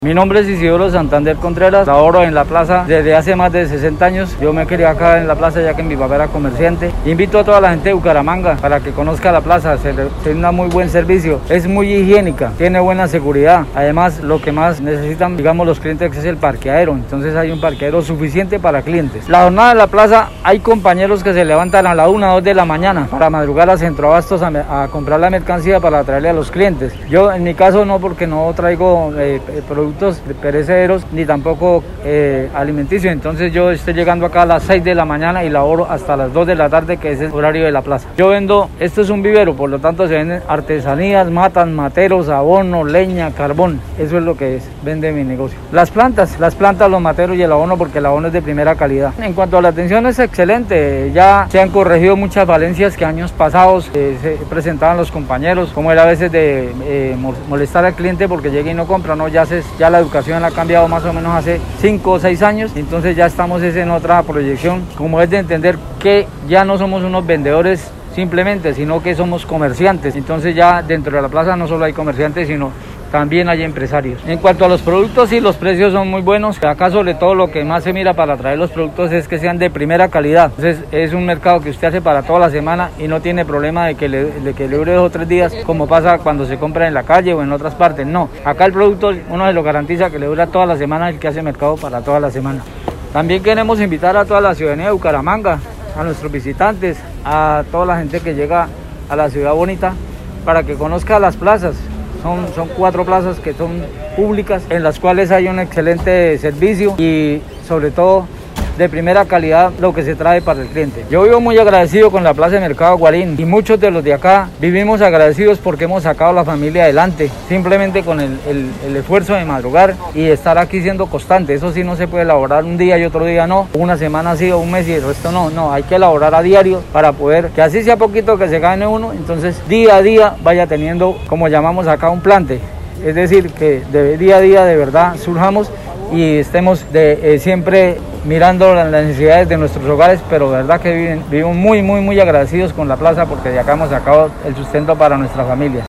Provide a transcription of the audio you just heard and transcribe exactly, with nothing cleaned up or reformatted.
Mi nombre es Isidoro Santander Contreras, laboro en la plaza desde hace más de sesenta años. Yo me crié acá en la plaza ya que mi papá era comerciante. Invito a toda la gente de Bucaramanga para que conozca la plaza, se le brinda muy buen servicio, es muy higiénica, tiene buena seguridad. Además, lo que más necesitan, digamos, los clientes es el parqueadero, entonces hay un parqueadero suficiente para clientes. La jornada de la plaza, hay compañeros que se levantan a la una o dos de la mañana para madrugar a Centroabastos a, a comprar la mercancía para traerle a los clientes. Yo en mi caso no, porque no traigo eh, productos perecederos ni tampoco eh, alimenticios, entonces yo estoy llegando acá a las seis de la mañana y laboro hasta las dos de la tarde, que es el horario de la plaza. Yo vendo, esto es un vivero, por lo tanto se venden artesanías, matas, materos, abono, leña, carbón, eso es lo que es, vende mi negocio. Las plantas, las plantas, los materos y el abono, porque el abono es de primera calidad. En cuanto a la atención, es excelente, ya se han corregido muchas falencias que años pasados eh, se presentaban los compañeros, como era a veces de eh, molestar al cliente porque llega y no compra, no, ya se ya la educación ha cambiado más o menos hace cinco o seis años, entonces ya estamos en otra proyección, como es de entender que ya no somos unos vendedores simplemente, sino que somos comerciantes. Entonces ya dentro de la plaza no solo hay comerciantes, sino también hay empresarios. En cuanto a los productos, sí, los precios son muy buenos. Acá sobre todo lo que más se mira para traer los productos es que sean de primera calidad. Entonces es un mercado que usted hace para toda la semana y no tiene problema de que le, de que le dure dos o tres días, como pasa cuando se compra en la calle o en otras partes. No, acá el producto uno se lo garantiza que le dura toda la semana, el que hace mercado para toda la semana. También queremos invitar a toda la ciudadanía de Bucaramanga, a nuestros visitantes, a toda la gente que llega a la ciudad bonita, para que conozca las plazas. Son, son cuatro plazas que son públicas, en las cuales hay un excelente servicio y sobre todo de primera calidad lo que se trae para el cliente. Yo vivo muy agradecido con la plaza de Mercado Guarín y muchos de los de acá vivimos agradecidos porque hemos sacado a la familia adelante, simplemente con el, el, el esfuerzo de madrugar y estar aquí siendo constante. Eso sí, no se puede elaborar un día y otro día no, una semana sí o un mes y el resto no, no, hay que elaborar a diario para poder que así sea poquito que se gane uno, entonces día a día vaya teniendo, como llamamos acá, un plante, es decir, que de día a día de verdad surjamos y estemos de, eh, siempre mirando las necesidades de nuestros hogares, pero de verdad que viven, vivimos muy, muy, muy agradecidos con la plaza porque de acá hemos sacado el sustento para nuestra familia.